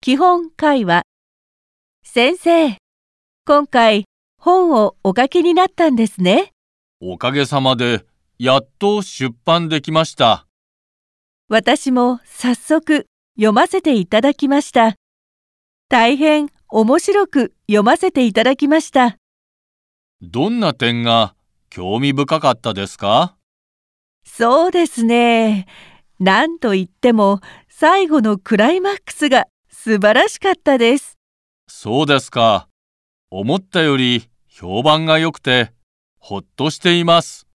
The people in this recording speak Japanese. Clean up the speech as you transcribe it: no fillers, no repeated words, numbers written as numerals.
基本会話。先生、今回本をお書きになったんですね。 おかげさまで、やっと出版できました。 私も早速読ませていただきました。大変面白く読ませていただきました。 どんな点が興味深かったですか？ そうですね。なんといっても最後のクライマックスが素晴らしかったです。 そうですか。思ったより評判が良くて、ほっとしています。